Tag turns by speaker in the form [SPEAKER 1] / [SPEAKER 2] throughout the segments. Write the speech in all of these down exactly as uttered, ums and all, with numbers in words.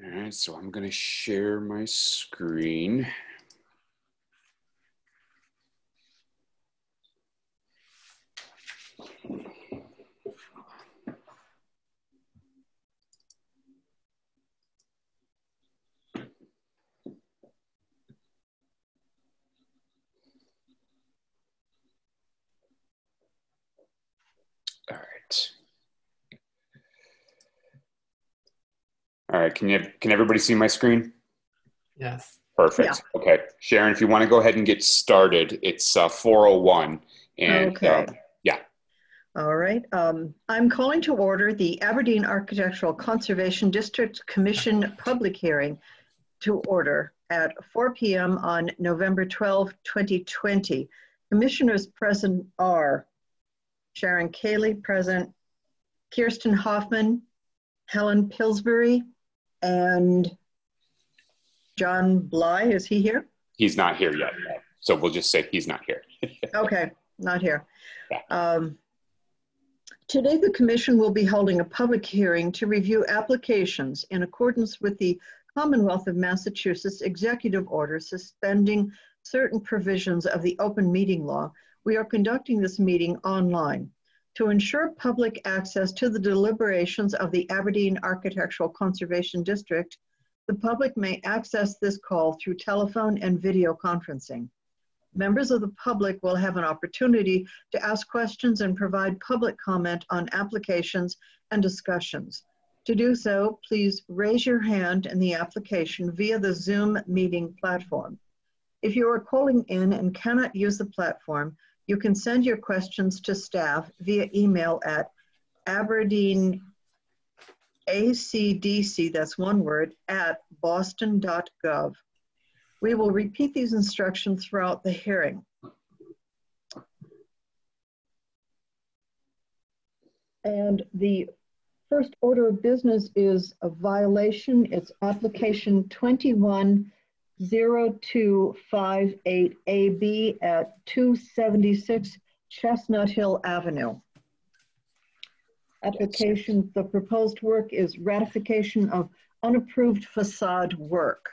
[SPEAKER 1] All right, so I'm going to share my screen. All right. All right, can you can everybody see my screen?
[SPEAKER 2] Yes.
[SPEAKER 1] Perfect. Yeah. Okay, Sharon, if you want to go ahead and get started, it's uh, four oh one. And
[SPEAKER 3] okay.
[SPEAKER 1] Uh, yeah.
[SPEAKER 3] All right. Um, I'm calling to order the Aberdeen Architectural Conservation District Commission public hearing to order at four p m on November twelfth, twenty twenty. Commissioners present are Sharon Cayley present, Kirsten Hoffman, Helen Pillsbury, and John Bly. Is he here?
[SPEAKER 1] He's not here yet. So we'll just say he's not here.
[SPEAKER 3] Okay, not here.
[SPEAKER 1] Yeah.
[SPEAKER 3] Um, today, the Commission will be holding a public hearing to review applications in accordance with the Commonwealth of Massachusetts Executive Order suspending certain provisions of the open meeting law. We are conducting this meeting online. To ensure public access to the deliberations of the Aberdeen Architectural Conservation District, the public may access this call through telephone and video conferencing. Members of the public will have an opportunity to ask questions and provide public comment on applications and discussions. To do so, please raise your hand in the application via the Zoom meeting platform. If you are calling in and cannot use the platform, you can send your questions to staff via email at Aberdeen A C D C, that's one word, at boston dot gov. We will repeat these instructions throughout the hearing. And the first order of business is a violation. It's application twenty-one oh two five eight A B at two seventy-six Chestnut Hill Avenue. Application, the proposed work is ratification of unapproved facade work.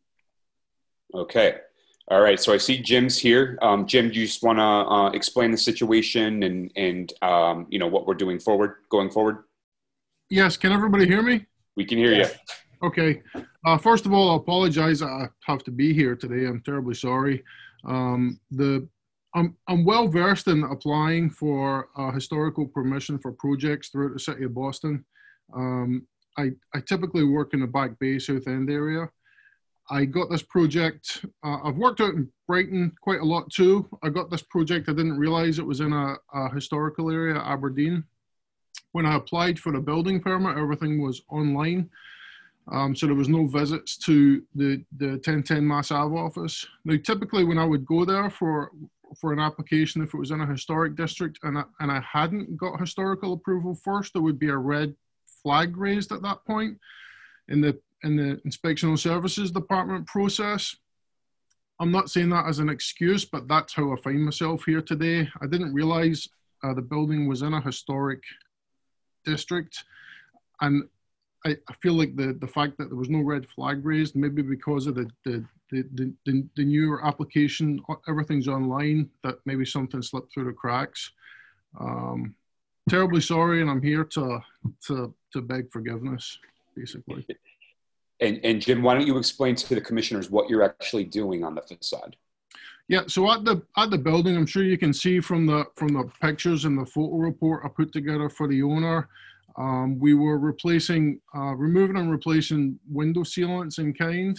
[SPEAKER 1] Okay. All right. So I see Jim's here. Um, Jim, do you just want to uh, explain the situation and, and um, you know, what we're doing forward, going forward?
[SPEAKER 4] Yes. Can everybody hear me?
[SPEAKER 1] We can hear
[SPEAKER 3] yes.
[SPEAKER 1] you.
[SPEAKER 4] Okay. Uh, first of all, I apologize. I have to be here today. I'm terribly sorry. Um, the I'm, I'm well versed in applying for uh, historical permission for projects throughout the city of Boston. Um, I, I typically work in the Back Bay, South End area. I got this project, uh, I've worked out in Brighton quite a lot too. I got this project, I didn't realize it was in a, a historical area, Aberdeen. When I applied for the building permit, everything was online. Um, so there was no visits to the, the ten ten Mass Ave office. Now, typically when I would go there for, for an application, if it was in a historic district and I, and I hadn't got historical approval first, there would be a red flag raised at that point in the in the Inspectional Services Department process. I'm not saying that as an excuse, but that's how I find myself here today. I didn't realize uh, the building was in a historic district. And I, I feel like the, the fact that there was no red flag raised, maybe because of the, the, the, the, the, the newer application, everything's online, that maybe something slipped through the cracks. Um, terribly sorry, and I'm here to, to, to beg forgiveness, basically.
[SPEAKER 1] And, and Jim, why don't you explain to the commissioners what you're actually doing on the facade?
[SPEAKER 4] Yeah, so at the at the building, I'm sure you can see from the from the pictures and the photo report I put together for the owner, um, we were replacing, uh, removing and replacing window sealants in kind,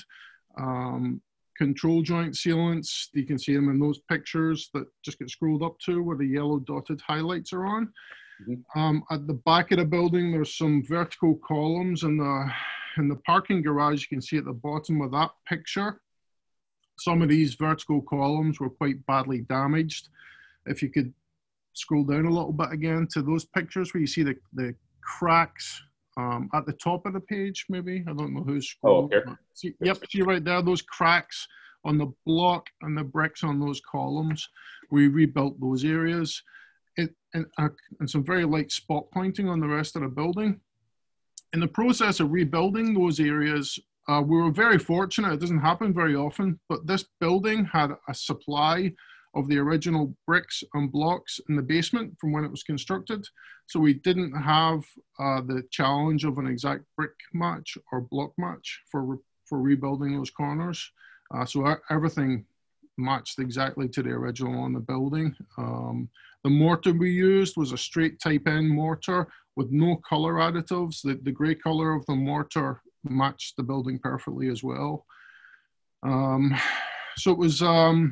[SPEAKER 4] um, control joint sealants. You can see them in those pictures that just get scrolled up to where the yellow dotted highlights are on. Mm-hmm. Um, at the back of the building, there's some vertical columns in the in the parking garage. You can see at the bottom of that picture, some of these vertical columns were quite badly damaged. If you could scroll down a little bit again to those pictures where you see the, the cracks um, at the top of the page, maybe. I don't know who's scrolling.
[SPEAKER 1] Oh,
[SPEAKER 4] see, yep, see right there, those cracks on the block and the bricks on those columns. We rebuilt those areas. It, and, uh, and some very light spot pointing on the rest of the building. in the process of rebuilding those areas, uh, we were very fortunate. It doesn't happen very often, but this building had a supply of the original bricks and blocks in the basement from when it was constructed. So we didn't have uh, the challenge of an exact brick match or block match for, re for rebuilding those corners. Uh, so everything matched exactly to the original on the building. Um, the mortar we used was a straight type N mortar with no color additives. The, the gray color of the mortar matched the building perfectly as well. Um, so it was um,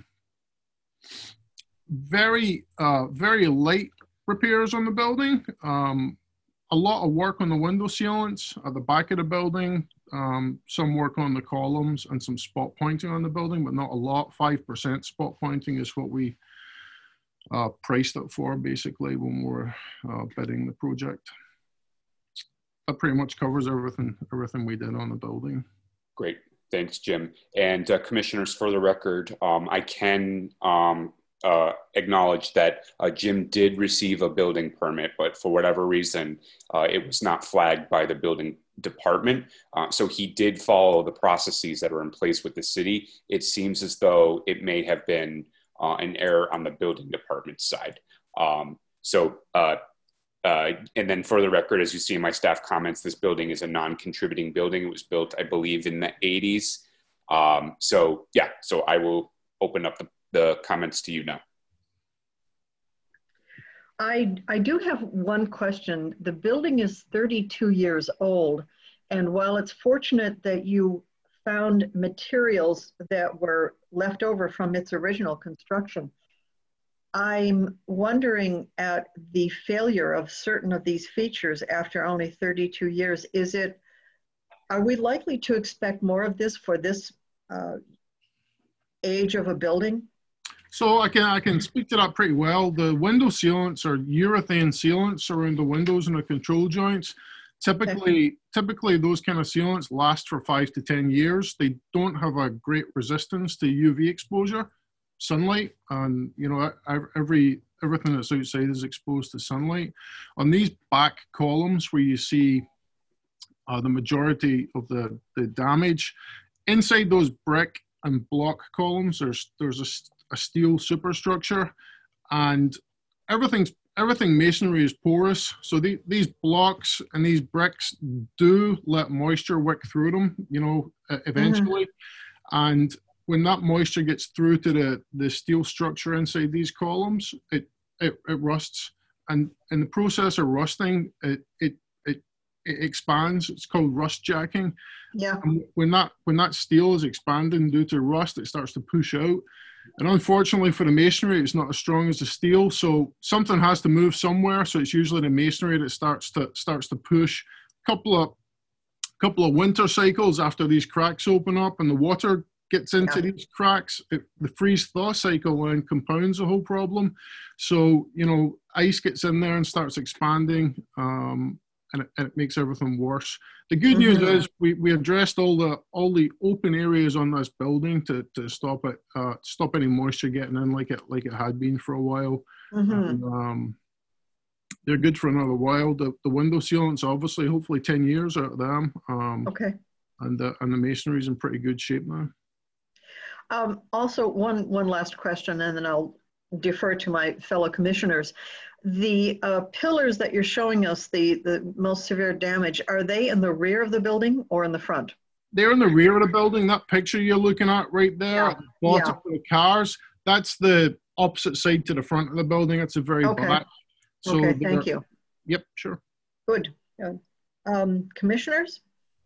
[SPEAKER 4] very, uh, very light repairs on the building. Um, a lot of work on the window sealants at the back of the building, um, some work on the columns and some spot pointing on the building, but not a lot. five percent spot pointing is what we uh, priced it for basically when we're uh, bidding the project. That pretty much covers everything, everything we did on the building.
[SPEAKER 1] Great, thanks, Jim. And uh, commissioners, for the record, um, I can um, uh, acknowledge that uh, Jim did receive a building permit, but for whatever reason, uh, it was not flagged by the building department. Uh, so he did follow the processes that are in place with the city. It seems as though it may have been uh, an error on the building department side. Um, so, uh, uh, and then for the record, as you see in my staff comments, this building is a non-contributing building. It was built, I believe, in the eighties. Um, so yeah, so I will open up the, the comments to you now.
[SPEAKER 3] I, I do have one question. The building is thirty-two years old, and while it's fortunate that you found materials that were left over from its original construction, I'm wondering at the failure of certain of these features after only thirty-two years. Is it, are we likely to expect more of this for this uh, age of a building?
[SPEAKER 4] So I can, I can speak to that pretty well. The window sealants are urethane sealants around the windows and the control joints. Typically, okay. typically those kind of sealants last for five to ten years. They don't have a great resistance to U V exposure, sunlight, and you know every everything that's outside is exposed to sunlight. On these back columns where you see uh, the majority of the, the damage, inside those brick and block columns, there's there's a a steel superstructure, and everything's everything masonry is porous. So the, these blocks and these bricks do let moisture wick through them, you know, eventually. Mm-hmm. And when that moisture gets through to the, the steel structure inside these columns, it, it, it rusts. And in the process of rusting, it, it, it, it expands. It's called rust jacking.
[SPEAKER 3] Yeah.
[SPEAKER 4] And when that, when that steel is expanding due to rust, it starts to push out. And unfortunately for the masonry, it's not as strong as the steel. So something has to move somewhere. So it's usually the masonry that starts to starts to push. Couple of couple of winter cycles after these cracks open up and the water gets into yeah. these cracks, it, the freeze-thaw cycle then compounds the whole problem. So, you know, ice gets in there and starts expanding, um, and, it, and it makes everything worse. The good mm-hmm. news is we, we addressed all the all the open areas on this building to, to stop it, uh, stop any moisture getting in like it like it had been for a while. Mm-hmm. And, um, they're good for another while. The, the window sealants, obviously, hopefully ten years out of them. Um,
[SPEAKER 3] okay.
[SPEAKER 4] And the, and the masonry's in pretty good shape now.
[SPEAKER 3] Um, also, one one last question, and then I'll defer to my fellow commissioners. The uh, pillars that you're showing us, the, the most severe damage, are they in the rear of the building or in the front?
[SPEAKER 4] They're in the rear of the building. That picture you're looking at right there, yeah. at the bottom yeah. of the cars, that's the opposite side to the front of the building. It's a very
[SPEAKER 3] okay.
[SPEAKER 4] back. So
[SPEAKER 3] okay, thank you.
[SPEAKER 4] Yep, sure.
[SPEAKER 3] Good. Good. Um, commissioners?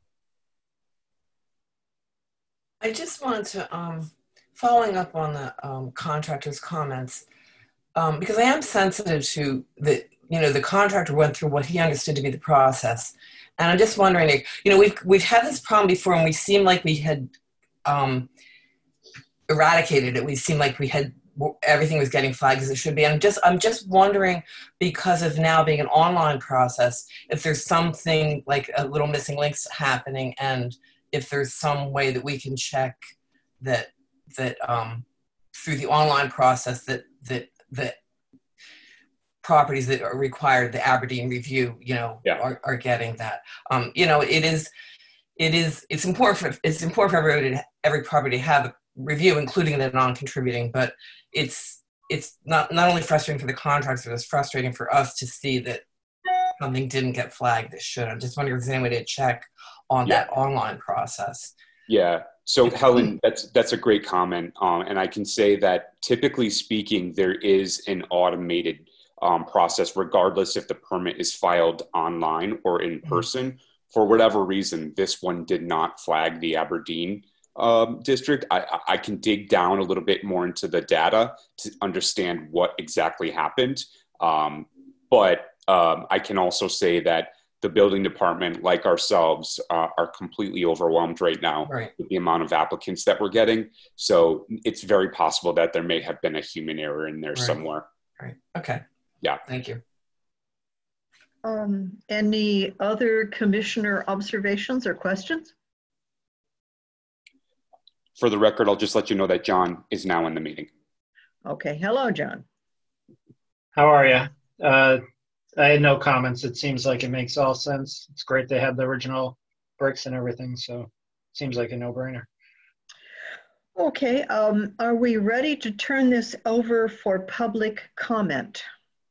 [SPEAKER 2] I just wanted to, um, following up on the um, contractor's comments, um, because I am sensitive to the, you know, the contractor went through what he understood to be the process. And I'm just wondering, you know, we've, we've had this problem before and we seemed like we had um, eradicated it. We seemed like we had, everything was getting flagged as it should be. And I'm just, I'm just wondering, because of now being an online process, if there's something like a little missing links happening, and if there's some way that we can check that, that um, through the online process that, that, that properties that are required the Aberdeen review, you know,
[SPEAKER 1] Yeah.
[SPEAKER 2] are, are getting that. Um, you know, it is, it is, it's important for, it's important for everybody to, every property to have a review, including the non-contributing, but it's, it's not, not only frustrating for the contractor, it's frustrating for us to see that something didn't get flagged that should. I'm just wondering if there's any way to check on
[SPEAKER 1] Yeah.
[SPEAKER 2] that online process.
[SPEAKER 1] Yeah. So Helen, that's that's a great comment, um, and I can say that typically speaking, there is an automated um, process, regardless if the permit is filed online or in person. For whatever reason, this one did not flag the Aberdeen um, district. I, I can dig down a little bit more into the data to understand what exactly happened, um, but um, I can also say that the building department, like ourselves, uh, are completely overwhelmed right now
[SPEAKER 2] Right.
[SPEAKER 1] with the amount of applicants that we're getting. So it's very possible that there may have been a human error in there
[SPEAKER 2] Right.
[SPEAKER 1] somewhere.
[SPEAKER 2] Right. Okay.
[SPEAKER 1] Yeah.
[SPEAKER 2] Thank you.
[SPEAKER 3] Um, any other commissioner observations or questions?
[SPEAKER 1] For the record, I'll just let you know that John is now in the meeting.
[SPEAKER 3] Okay. Hello, John.
[SPEAKER 5] How are you? Uh, I had no comments. It seems like it makes all sense. It's great they have the original bricks and everything, so it seems like a no-brainer.
[SPEAKER 3] Okay. Um, are we ready to turn this over for public comment?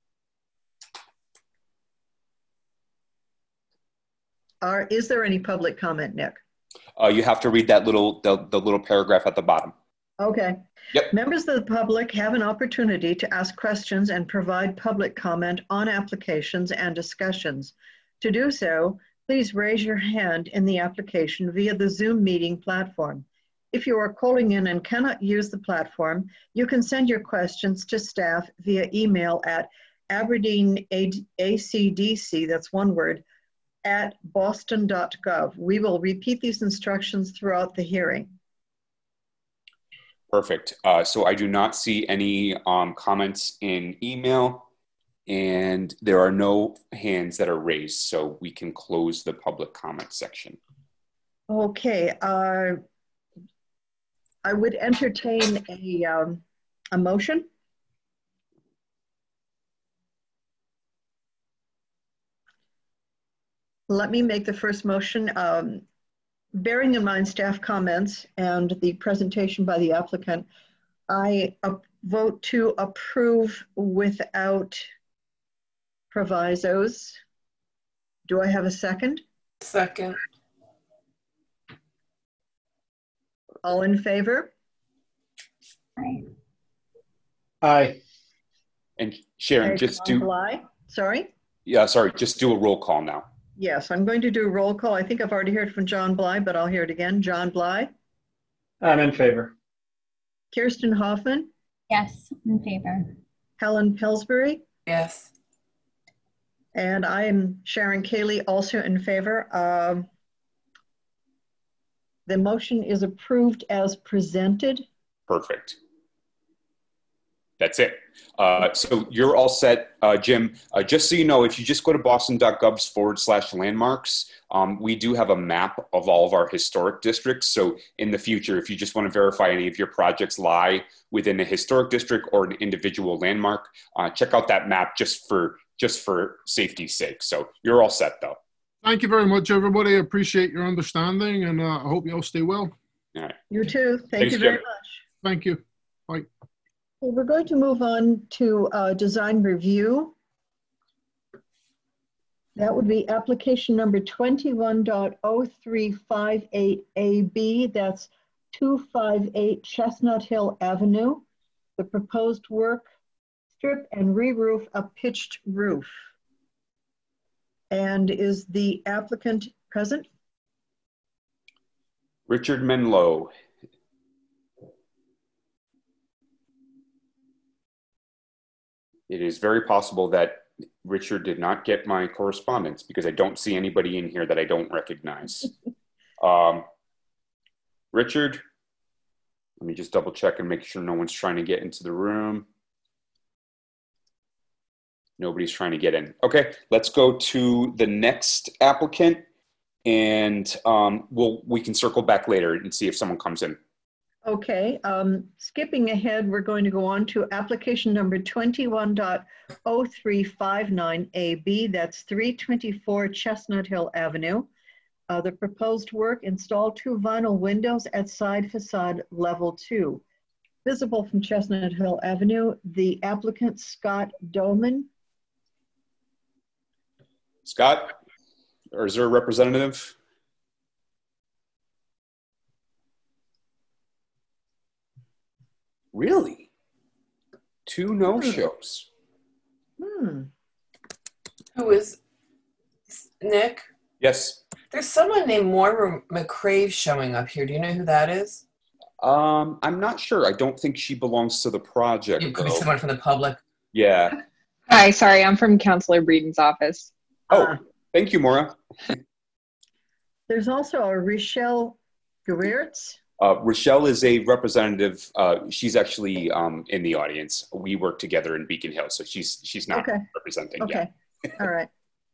[SPEAKER 3] Are, is there any public comment, Nick?
[SPEAKER 1] Uh, you have to read that little the, the little paragraph at the bottom.
[SPEAKER 3] Okay.
[SPEAKER 1] Yep.
[SPEAKER 3] Members of the public have an opportunity to ask questions and provide public comment on applications and discussions. To do so, please raise your hand in the application via the Zoom meeting platform. If you are calling in and cannot use the platform, you can send your questions to staff via email at Aberdeen A C D C, that's one word, at boston dot gov. We will repeat these instructions throughout the hearing.
[SPEAKER 1] Perfect. Uh, so I do not see any um, comments in email, and there are no hands that are raised, so we can close the public comment section.
[SPEAKER 3] Okay. Uh, I would entertain a, um, a motion. Let me make the first motion. Um, bearing in mind staff comments and the presentation by the applicant, I uh, vote to approve without provisos. Do I have a second?
[SPEAKER 2] Second.
[SPEAKER 3] All in favor?
[SPEAKER 5] Aye.
[SPEAKER 1] And Sharon,
[SPEAKER 3] Okay,
[SPEAKER 1] just
[SPEAKER 3] John
[SPEAKER 1] do,
[SPEAKER 3] Bly. Sorry?
[SPEAKER 1] yeah, sorry, just do a roll call now.
[SPEAKER 3] Yes, I'm going to do a roll call. I think I've already heard from John Bly, but I'll hear it again. John Bly,
[SPEAKER 5] I'm in favor.
[SPEAKER 3] Kirsten Hoffman,
[SPEAKER 6] Yes, in favor.
[SPEAKER 3] Helen Pillsbury,
[SPEAKER 2] Yes.
[SPEAKER 3] and I am Sharon Cayley, also in favor. Um, the motion is approved as presented.
[SPEAKER 1] Perfect. That's it. Uh, so you're all set, uh, Jim. Uh, just so you know, if you just go to boston dot gov's forward slash landmarks, um, we do have a map of all of our historic districts. So in the future, if you just want to verify any of your projects lie within a historic district or an individual landmark, uh, check out that map just for just for safety's sake. So you're all set, though.
[SPEAKER 4] Thank you very much, everybody. I appreciate your understanding, and uh, I hope you all stay well.
[SPEAKER 1] All right.
[SPEAKER 3] You too. Thank
[SPEAKER 1] Thanks,
[SPEAKER 3] you very
[SPEAKER 1] Jim.
[SPEAKER 3] much.
[SPEAKER 4] Thank you. Bye.
[SPEAKER 3] Okay, we're going to move on to uh, design review. That would be application number twenty-one point oh three five eight A B. That's two fifty-eight Chestnut Hill Avenue. The proposed work, strip and re-roof a pitched roof. And is the applicant present?
[SPEAKER 1] Richard Menlo. It is very possible that Richard did not get my correspondence because I don't see anybody in here that I don't recognize. um, Richard, let me just double check and make sure no one's trying to get into the room. Nobody's trying to get in. Okay, let's go to the next applicant, and um, we'll we can circle back later and see if someone comes in.
[SPEAKER 3] Okay, um, skipping ahead, we're going to go on to application number twenty-one dot oh three five nine A B. That's three twenty-four Chestnut Hill Avenue. Uh, the proposed work, install two vinyl windows at side facade level two. Visible from Chestnut Hill Avenue, the applicant Scott Doman.
[SPEAKER 1] Scott, or is there a representative? Really? Two no-shows.
[SPEAKER 3] Hmm.
[SPEAKER 2] Who is Nick?
[SPEAKER 1] Yes.
[SPEAKER 2] There's someone named Moira McCrave showing up here. Do you know who that is?
[SPEAKER 1] Um, I'm not sure. I don't think she belongs to the project.
[SPEAKER 2] It could be
[SPEAKER 1] though.
[SPEAKER 2] someone from the public.
[SPEAKER 1] Yeah.
[SPEAKER 7] Hi, sorry, I'm from Counselor Breeden's office.
[SPEAKER 1] Oh,
[SPEAKER 3] Uh,
[SPEAKER 1] thank you, Maura.
[SPEAKER 3] There's also a Rochelle Gewirtz.
[SPEAKER 1] Uh, Rochelle is a representative. Uh, she's actually um, in the audience. We work together in Beacon Hill, so she's she's not
[SPEAKER 3] Okay.
[SPEAKER 1] representing
[SPEAKER 3] Okay,
[SPEAKER 1] yet.
[SPEAKER 3] all right.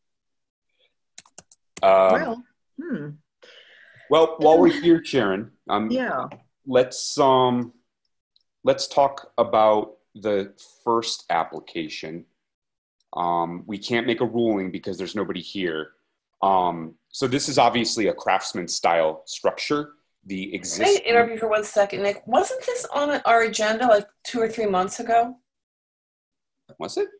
[SPEAKER 1] Um,
[SPEAKER 3] Well, hmm,
[SPEAKER 1] well, while we're here, Sharon, um,
[SPEAKER 3] yeah.
[SPEAKER 1] let's um, let's talk about the first application. Um, we can't make a ruling because there's nobody here. Um, so this is obviously a craftsman style structure. The
[SPEAKER 2] Can I
[SPEAKER 1] existing.
[SPEAKER 2] interrupt you for one second, Nick? Wasn't this on our agenda like two or three months ago?
[SPEAKER 1] Was it?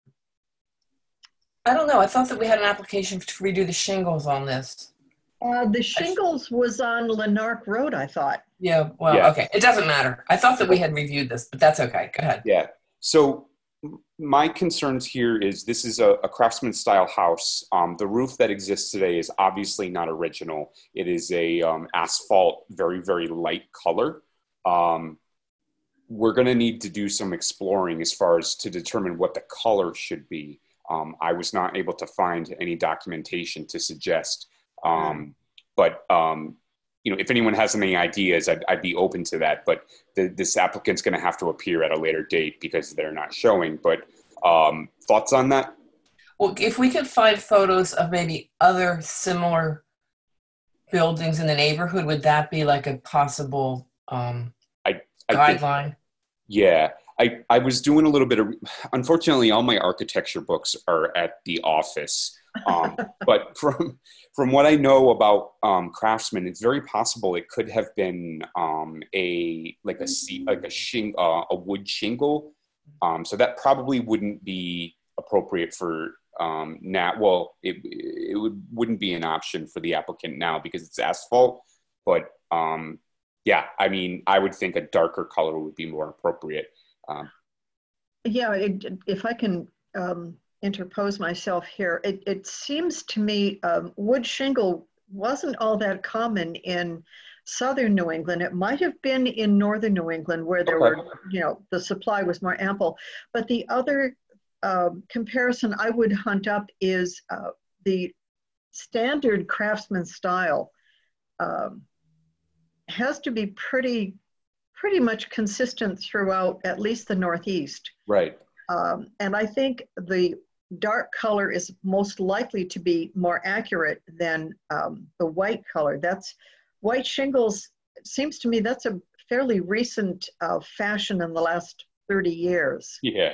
[SPEAKER 2] I don't know. I thought that we had an application to redo the shingles on this.
[SPEAKER 3] Uh, the shingles was on Lanark Road, I thought.
[SPEAKER 2] Yeah, well,
[SPEAKER 1] Yeah.
[SPEAKER 2] okay. It doesn't matter. I thought that we had reviewed this, but that's okay. Go ahead.
[SPEAKER 1] Yeah. So m- my concerns here is this is a, a craftsman style house. Um, the roof that exists today is obviously not original. It is a um, asphalt, very, very light color. Um, we're going to need to do some exploring as far as to determine what the color should be. Um, I was not able to find any documentation to suggest, um, but um, you know, if anyone has any ideas, I'd, I'd be open to that. But the, this applicant's going to have to appear at a later date because they're not showing. But um, thoughts on that?
[SPEAKER 2] Well, if we could find photos of maybe other similar buildings in the neighborhood, would that be like a possible um,
[SPEAKER 1] I, I think,
[SPEAKER 2] guideline?
[SPEAKER 1] yeah. I, I was doing a little bit of, unfortunately, all my architecture books are at the office. Um, but from from what I know about um, Craftsman, it's very possible it could have been um, a like a seat, like a shing, uh, a wood shingle. Um, so that probably wouldn't be appropriate for um, now. Well, it it would wouldn't be an option for the applicant now because it's asphalt. But um, yeah, I mean, I would think a darker color would be more appropriate. Um,
[SPEAKER 3] Yeah, it, if I can um, interpose myself here, it, it seems to me um, wood shingle wasn't all that common in southern New England. It might have been in northern New England where there
[SPEAKER 1] Okay.
[SPEAKER 3] were, you know, the supply was more ample. But the other um, comparison I would hunt up is uh, the standard craftsman style um, has to be pretty pretty much consistent throughout at least the Northeast.
[SPEAKER 1] right.
[SPEAKER 3] Um, and I think the dark color is most likely to be more accurate than um, the white color. That's white shingles, it seems to me that's a fairly recent uh, fashion in the last thirty years.
[SPEAKER 1] Yeah.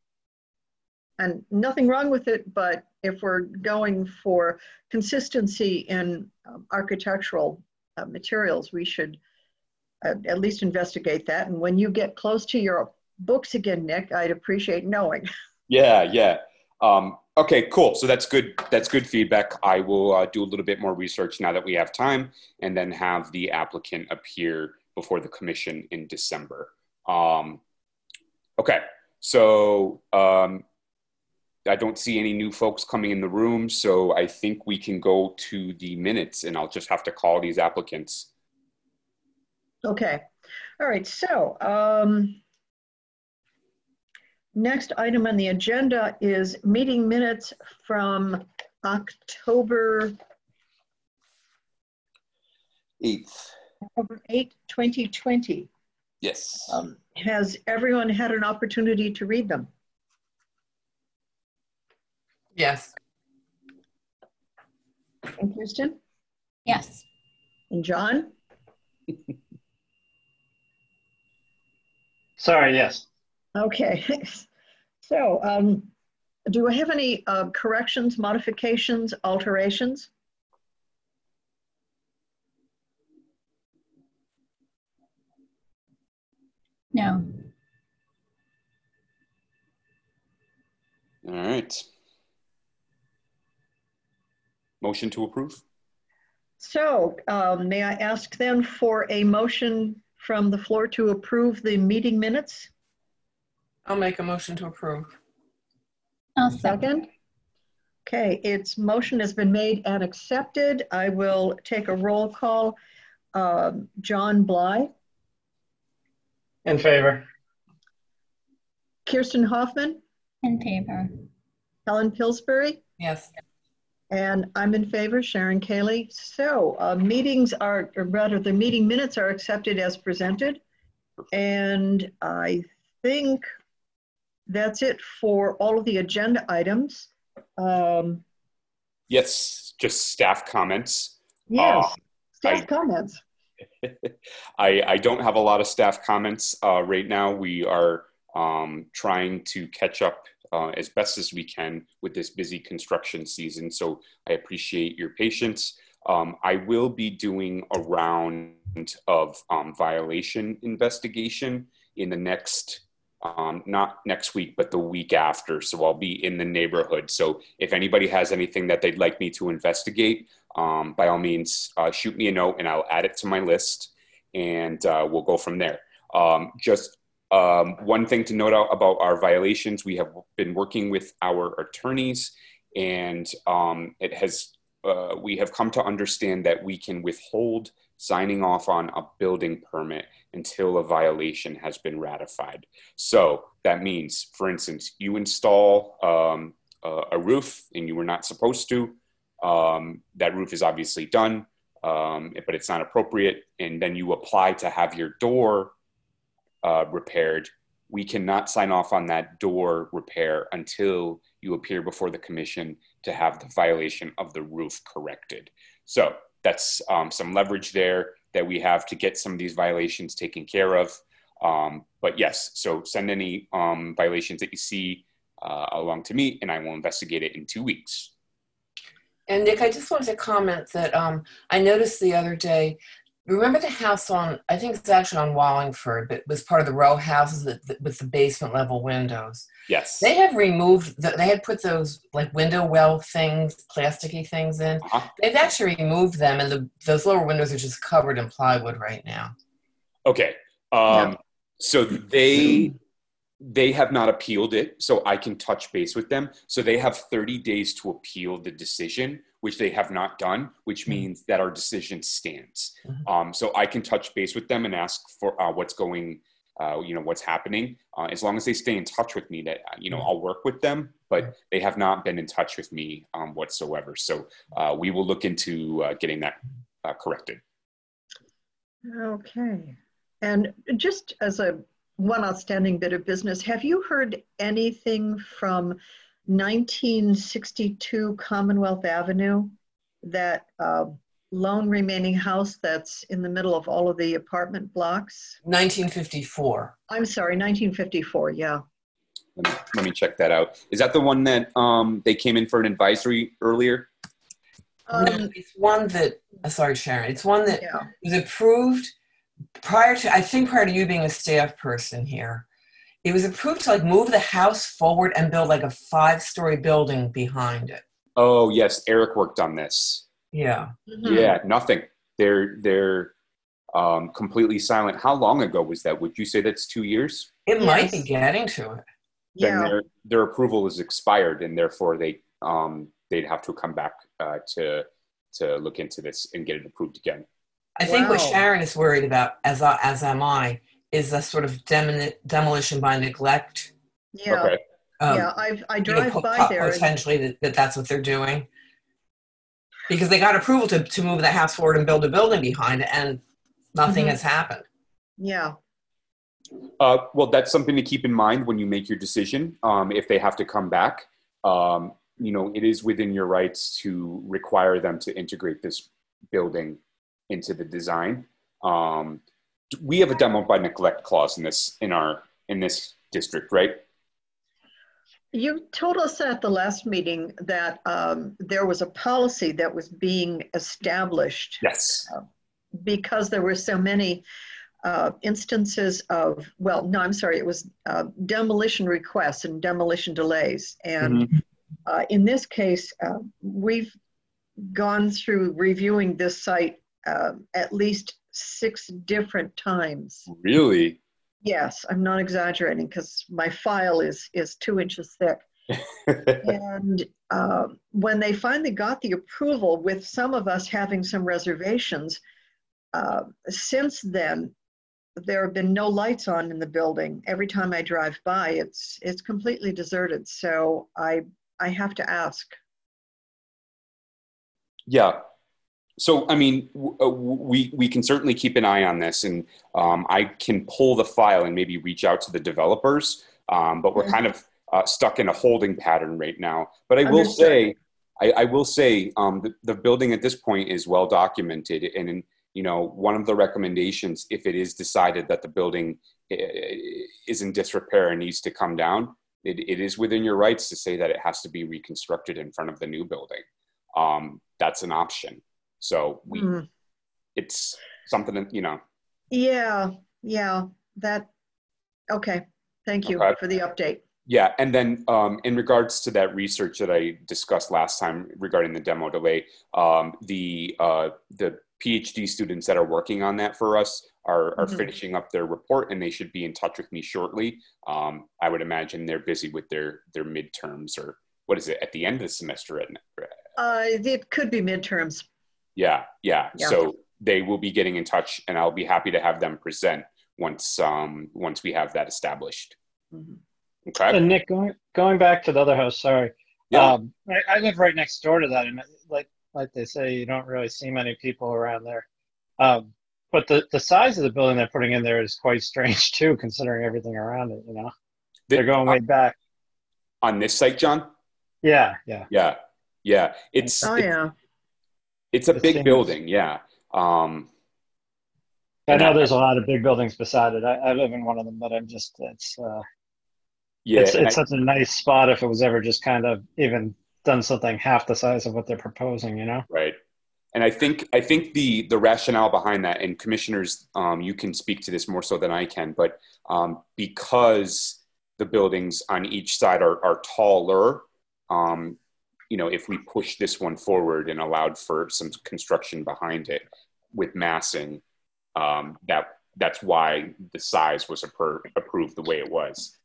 [SPEAKER 3] And nothing wrong with it, but if we're going for consistency in um, architectural uh, materials, we should uh, at least investigate that. And when you get close to your books again, Nick, I'd appreciate knowing.
[SPEAKER 1] Yeah, yeah. Um, okay, cool. So that's good. That's good feedback. I will uh, do a little bit more research now that we have time, and then have the applicant appear before the commission in December. Um, okay, so um, I don't see any new folks coming in the room, so I think we can go to the minutes, and I'll just have to call these applicants.
[SPEAKER 3] Okay. All right. So um, next item on the agenda is meeting minutes from October
[SPEAKER 1] Eighth.
[SPEAKER 3] October eighth, twenty twenty.
[SPEAKER 1] Yes.
[SPEAKER 3] Um, has everyone had an opportunity to read them?
[SPEAKER 2] Yes.
[SPEAKER 3] And Kirsten
[SPEAKER 6] Yes.
[SPEAKER 3] and John?
[SPEAKER 5] Sorry, yes.
[SPEAKER 3] Okay. So, um, do I have any uh, corrections, modifications, alterations?
[SPEAKER 6] No.
[SPEAKER 1] All right. Motion to approve?
[SPEAKER 3] So, um, may I ask then for a motion from the floor to approve the meeting minutes?
[SPEAKER 2] I'll make a motion to approve.
[SPEAKER 6] I'll second.
[SPEAKER 3] Second? Okay, its motion has been made and accepted. I will take a roll call. Um, John Bly,
[SPEAKER 5] In favor.
[SPEAKER 3] Kirsten Hoffman,
[SPEAKER 6] In favor.
[SPEAKER 3] Helen Pillsbury,
[SPEAKER 2] Yes.
[SPEAKER 3] and I'm in favor, Sharon Cayley. So uh, meetings are, or rather the meeting minutes are accepted as presented. And I think that's it for all of the agenda items. Um,
[SPEAKER 1] Yes, just staff comments.
[SPEAKER 3] yes,
[SPEAKER 1] Uh,
[SPEAKER 3] staff
[SPEAKER 1] I-
[SPEAKER 3] comments.
[SPEAKER 1] I, I don't have a lot of staff comments uh, right now. We are um, trying to catch up uh, as best as we can with this busy construction season. So I appreciate your patience. Um, I will be doing a round of um, violation investigation in the next, um, not next week, but the week after. So I'll be in the neighborhood. So if anybody has anything that they'd like me to investigate, um, by all means, uh, shoot me a note and I'll add it to my list and uh, we'll go from there. Um, just um, one thing to note out about our violations, we have been working with our attorneys and um, it has, uh, we have come to understand that we can withhold signing off on a building permit until a violation has been ratified. So that means, for instance, you install um, a, a roof and you were not supposed to. Um, that roof is obviously done, um, but it's not appropriate. And then you apply to have your door uh, repaired. We cannot sign off on that door repair until you appear before the commission to have the violation of the roof corrected. So that's um, some leverage there that we have to get some of these violations taken care of. Um, but yes, so send any um, violations that you see uh, along to me and I will investigate it in two weeks.
[SPEAKER 2] And Nick, I just wanted to comment that um, I noticed the other day, remember the house on, I think it's actually on Wallingford, but it was part of the row houses that, that, with the basement level windows.
[SPEAKER 1] Yes.
[SPEAKER 2] They have removed, the, they had put those like window well things, plasticky things in.
[SPEAKER 1] Uh-huh.
[SPEAKER 2] They've actually removed them and the, those lower windows are just covered in plywood right now.
[SPEAKER 1] Okay. Um,
[SPEAKER 3] Yeah.
[SPEAKER 1] So they they have not appealed it, so I can touch base with them. So they have thirty days to appeal the decision, which they have not done, which means that our decision stands.
[SPEAKER 2] Mhm.
[SPEAKER 1] Um, so I can touch base with them and ask for uh, what's going, uh, you know, what's happening. Uh, as long as they stay in touch with me, that you know, I'll work with them. But they have not been in touch with me um, whatsoever. So uh, we will look into uh, getting that uh, corrected.
[SPEAKER 3] Okay. And just as a one outstanding bit of business, have you heard anything from nineteen sixty-two Commonwealth Avenue, that uh, lone remaining house that's in the middle of all of the apartment blocks?
[SPEAKER 2] nineteen fifty-four.
[SPEAKER 3] I'm sorry, nineteen fifty-four, yeah.
[SPEAKER 1] Let me, let me check that out. Is that the one that um, they came in for an advisory earlier?
[SPEAKER 3] Um,
[SPEAKER 2] No, it's one that, uh, sorry, Sharon, it's one that
[SPEAKER 3] yeah.
[SPEAKER 2] was approved prior to, I think prior to you being a staff person here. It was approved to like move the house forward and build like a five-story building behind it.
[SPEAKER 1] Oh, yes. Eric worked on this.
[SPEAKER 2] Yeah.
[SPEAKER 3] Mhm.
[SPEAKER 1] Yeah, nothing. They're they're um, completely silent. How long ago was that? Would you say that's two years?
[SPEAKER 2] It might be
[SPEAKER 3] Yes.
[SPEAKER 2] getting to it.
[SPEAKER 1] Then
[SPEAKER 3] Yeah.
[SPEAKER 1] their their approval is expired, and therefore they um, they'd have to come back uh, to to look into this and get it approved again.
[SPEAKER 2] I think what
[SPEAKER 3] Wow.
[SPEAKER 2] Sharon is worried about, as I, as am I, is a sort of demoli- demolition by neglect.
[SPEAKER 3] Yeah.
[SPEAKER 1] Okay.
[SPEAKER 2] Um,
[SPEAKER 3] Yeah. I've, I
[SPEAKER 2] you know,
[SPEAKER 3] drive
[SPEAKER 2] po-
[SPEAKER 3] by
[SPEAKER 2] po-
[SPEAKER 3] there. and-
[SPEAKER 2] potentially that, that that's what they're doing. Because they got approval to, to move the house forward and build a building behind it, and nothing
[SPEAKER 3] Mhm.
[SPEAKER 2] has happened.
[SPEAKER 3] Yeah.
[SPEAKER 1] Uh, well, that's something to keep in mind when you make your decision. Um, if they have to come back, um, you know, it is within your rights to require them to integrate this building into the design. Um, we have a demo by neglect clause in this in our in this district, right?
[SPEAKER 3] You told us at the last meeting that um, there was a policy that was being established
[SPEAKER 1] Yes.
[SPEAKER 3] uh, because there were so many uh, instances of, well, no, I'm sorry, it was uh, demolition requests and demolition delays. And
[SPEAKER 1] Mm-hmm.
[SPEAKER 3] uh, in this case, uh, we've gone through reviewing this site uh, at least six different times.
[SPEAKER 1] Really?
[SPEAKER 3] Yes, I'm not exaggerating because my file is is two inches thick. And uh, when they finally got the approval, with some of us having some reservations, uh, since then there have been no lights on in the building. Every time I drive by, it's it's completely deserted. So I I have to ask.
[SPEAKER 1] Yeah. So, I mean, w- uh, we we can certainly keep an eye on this, and um, I can pull the file and maybe reach out to the developers, um, but we're kind of uh, stuck in a holding pattern right now. But I will
[SPEAKER 3] Understood.
[SPEAKER 1] say, I, I will say um, the, the building at this point is well documented, and, and you know, one of the recommendations, if it is decided that the building is in disrepair and needs to come down, it, it is within your rights to say that it has to be reconstructed in front of the new building. Um, that's an option. So we,
[SPEAKER 3] Mm.
[SPEAKER 1] it's something that, you know.
[SPEAKER 3] Yeah, yeah, that, okay. Thank you
[SPEAKER 1] Okay.
[SPEAKER 3] for the update.
[SPEAKER 1] Yeah, and then um, in regards to that research that I discussed last time regarding the demo delay, um, the uh, the PhD students that are working on that for us are, are
[SPEAKER 3] Mhm.
[SPEAKER 1] finishing up their report, and they should be in touch with me shortly. Um, I would imagine they're busy with their their midterms, or what is it, at the end of the semester?
[SPEAKER 3] Uh, it could be midterms.
[SPEAKER 1] Yeah, yeah,
[SPEAKER 3] Yeah.
[SPEAKER 1] So they will be getting in touch, and I'll be happy to have them present once um, once we have that established.
[SPEAKER 3] Mhm.
[SPEAKER 1] Okay.
[SPEAKER 5] And Nick, going going back to the other house, sorry.
[SPEAKER 1] Yeah.
[SPEAKER 5] Um, I, I live right next door to that, and like like they say, you don't really see many people around there. Um, but the, the size of the building they're putting in there is quite strange too, considering everything around it. You know,
[SPEAKER 1] The-
[SPEAKER 5] they're going way back.
[SPEAKER 1] on this site, John.
[SPEAKER 5] Yeah, yeah.
[SPEAKER 1] Yeah, yeah. It's
[SPEAKER 3] Oh,
[SPEAKER 1] it's,
[SPEAKER 3] yeah.
[SPEAKER 1] it's a
[SPEAKER 5] It
[SPEAKER 1] big
[SPEAKER 5] seems-
[SPEAKER 1] building. Yeah. Um,
[SPEAKER 5] I
[SPEAKER 1] and
[SPEAKER 5] know
[SPEAKER 1] I-
[SPEAKER 5] there's a lot of big buildings beside it. I, I live in one of them, but I'm just it's uh,
[SPEAKER 1] yeah.
[SPEAKER 5] it's
[SPEAKER 1] and
[SPEAKER 5] it's
[SPEAKER 1] I-
[SPEAKER 5] such a nice spot if it was ever just kind of even done something half the size of what they're proposing. You know.
[SPEAKER 1] right. And I think I think the the rationale behind that, and commissioners, um, you can speak to this more so than I can, but um, because the buildings on each side are are taller, um, you know, if we push this one forward and allowed for some construction behind it with massing, um, that that's why the size was appro- approved the way it was.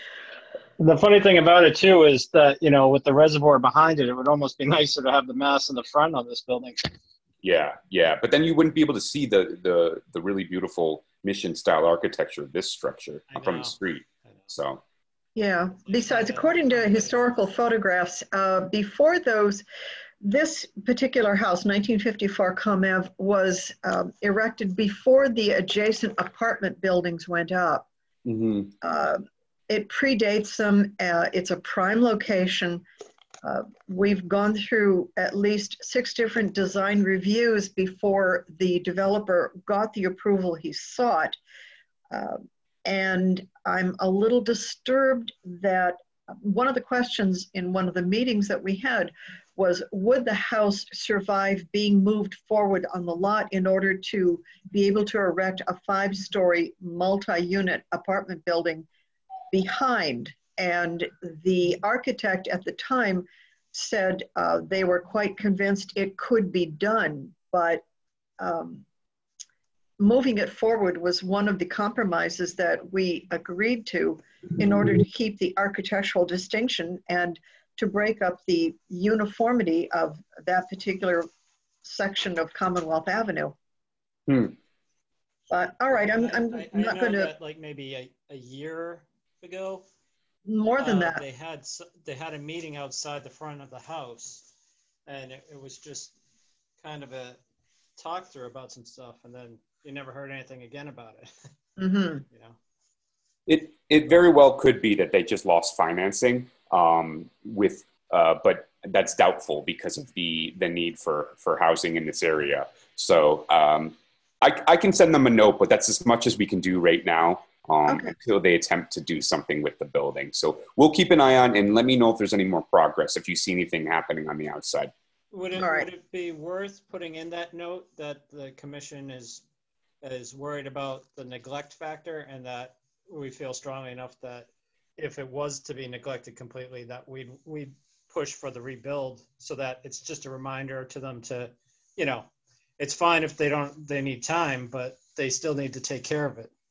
[SPEAKER 5] The funny thing about it too is that, you know, with the reservoir behind it, it would almost be nicer to have the mass in the front on this building.
[SPEAKER 1] Yeah, yeah, but then you wouldn't be able to see the the the really beautiful mission style architecture of this structure
[SPEAKER 5] I
[SPEAKER 1] from
[SPEAKER 5] know.
[SPEAKER 1] the street. So
[SPEAKER 3] Yeah. Besides, according to historical photographs, uh, before those, this particular house, nineteen fifty-four Comev, was um, erected before the adjacent apartment buildings went up.
[SPEAKER 1] mm-hmm.
[SPEAKER 3] Uh, it predates them. Uh, it's a prime location. Uh, we've gone through at least six different design reviews before the developer got the approval he sought. Uh, and I'm a little disturbed that one of the questions in one of the meetings that we had was, would the house survive being moved forward on the lot in order to be able to erect a five-story multi-unit apartment building behind? And the architect at the time said uh, they were quite convinced it could be done, but um, moving it forward was one of the compromises that we agreed to in order to keep the architectural distinction and to break up the uniformity of that particular section of Commonwealth Avenue.
[SPEAKER 1] Hmm.
[SPEAKER 3] But all right, I'm, I'm
[SPEAKER 8] I, I
[SPEAKER 3] not
[SPEAKER 8] know
[SPEAKER 3] going to,
[SPEAKER 8] that, like maybe a, a year ago,
[SPEAKER 3] more than
[SPEAKER 8] uh,
[SPEAKER 3] that.
[SPEAKER 8] they had s- they had a meeting outside the front of the house, and it, it was just kind of a talk through about some stuff, and then you never heard anything again about it.
[SPEAKER 3] Mm-hmm.
[SPEAKER 8] You know.
[SPEAKER 1] It it very well could be that they just lost financing um, with, uh, but that's doubtful because of the the need for for housing in this area. So um, I I can send them a note, but that's as much as we can do right now. um,
[SPEAKER 3] Okay.
[SPEAKER 1] until they attempt to do something with the building. So we'll keep an eye on, and let me know if there's any more progress, if you see anything happening on the outside.
[SPEAKER 8] Would it,
[SPEAKER 3] All right.
[SPEAKER 8] would it be worth putting in that note that the commission is, is worried about the neglect factor, and that we feel strongly enough that if it was to be neglected completely, that we'd, we'd push for the rebuild, so that it's just a reminder to them to, you know, it's fine if they don't, they need time, but they still need to take care of it.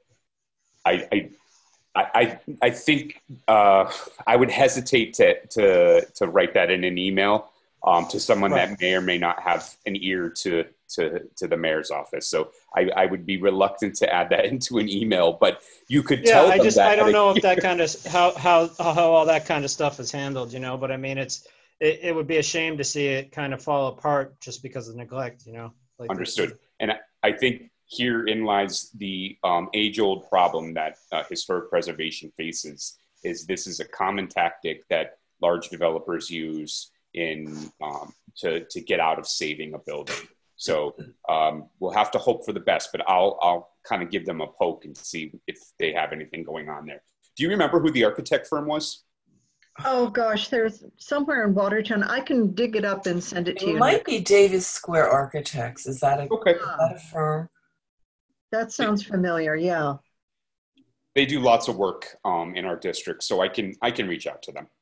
[SPEAKER 1] I, I, I, I think uh, I would hesitate to, to, to write that in an email um, to someone
[SPEAKER 8] Right.
[SPEAKER 1] that may or may not have an ear to, to, to the mayor's office. So I, I would be reluctant to add that into an email, but you could
[SPEAKER 8] Yeah,
[SPEAKER 1] tell
[SPEAKER 8] I
[SPEAKER 1] them
[SPEAKER 8] just,
[SPEAKER 1] that.
[SPEAKER 8] I don't know if that kind of, how, how, how all that kind of stuff is handled, you know, but I mean, it's, it, it would be a shame to see it kind of fall apart just because of neglect, you know? Like,
[SPEAKER 1] Understood. And I, I think herein lies the um, age-old problem that uh, historic preservation faces, is this is a common tactic that large developers use in um, to, to get out of saving a building. So um, we'll have to hope for the best, but I'll, I'll kind of give them a poke and see if they have anything going on there. Do you remember who the architect firm was?
[SPEAKER 3] Oh, gosh, there's somewhere in Watertown. I can dig it up and send it to
[SPEAKER 2] It
[SPEAKER 3] you.
[SPEAKER 2] might be Davis Square Architects. Is that a,
[SPEAKER 1] Okay.
[SPEAKER 2] is that a firm?
[SPEAKER 3] That sounds familiar, yeah.
[SPEAKER 1] They do lots of work um, in our district, so I can, I can reach out to them.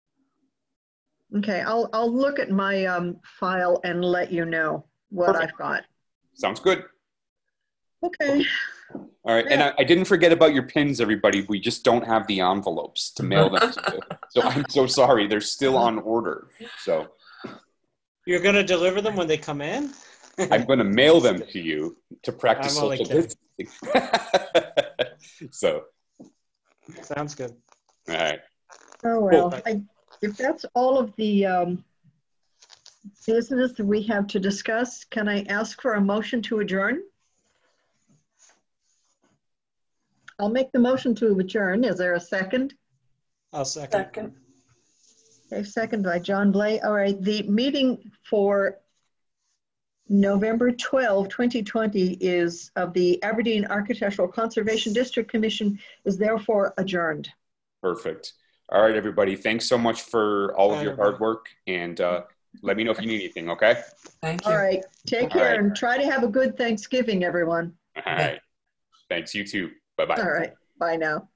[SPEAKER 3] Okay, I'll, I'll look at my um, file and let you know what
[SPEAKER 1] Perfect.
[SPEAKER 3] I've got.
[SPEAKER 1] Sounds good.
[SPEAKER 3] Okay.
[SPEAKER 1] All right, and I, I didn't forget about your pins, everybody. We just don't have the envelopes to mail them to. So I'm so sorry. They're still on order. So
[SPEAKER 8] You're going to deliver them when they come in?
[SPEAKER 1] I'm going to mail them to you to practice
[SPEAKER 8] I'm only
[SPEAKER 1] social
[SPEAKER 8] kidding.
[SPEAKER 1] distancing. So,
[SPEAKER 8] Sounds good.
[SPEAKER 1] all right.
[SPEAKER 3] Oh, well, I, if that's all of the um, business that we have to discuss, can I ask for a motion to adjourn? I'll make the motion to adjourn. Is there a second?
[SPEAKER 8] I'll second.
[SPEAKER 2] Second.
[SPEAKER 3] Okay, second by John Blay. All right, the meeting for November twelfth, twenty twenty is of the Aberdeen Architectural Conservation District Commission is therefore adjourned.
[SPEAKER 1] Perfect. All right, everybody. Thanks so much for all of
[SPEAKER 8] Bye,
[SPEAKER 1] your
[SPEAKER 8] everybody.
[SPEAKER 1] hard work. And uh, let me know if you need anything, okay?
[SPEAKER 2] Thank you.
[SPEAKER 3] All right, take
[SPEAKER 1] All
[SPEAKER 3] care
[SPEAKER 1] right.
[SPEAKER 3] and try to have a good Thanksgiving, everyone.
[SPEAKER 1] All right. Thanks, you too. Bye-bye.
[SPEAKER 3] All right, bye now.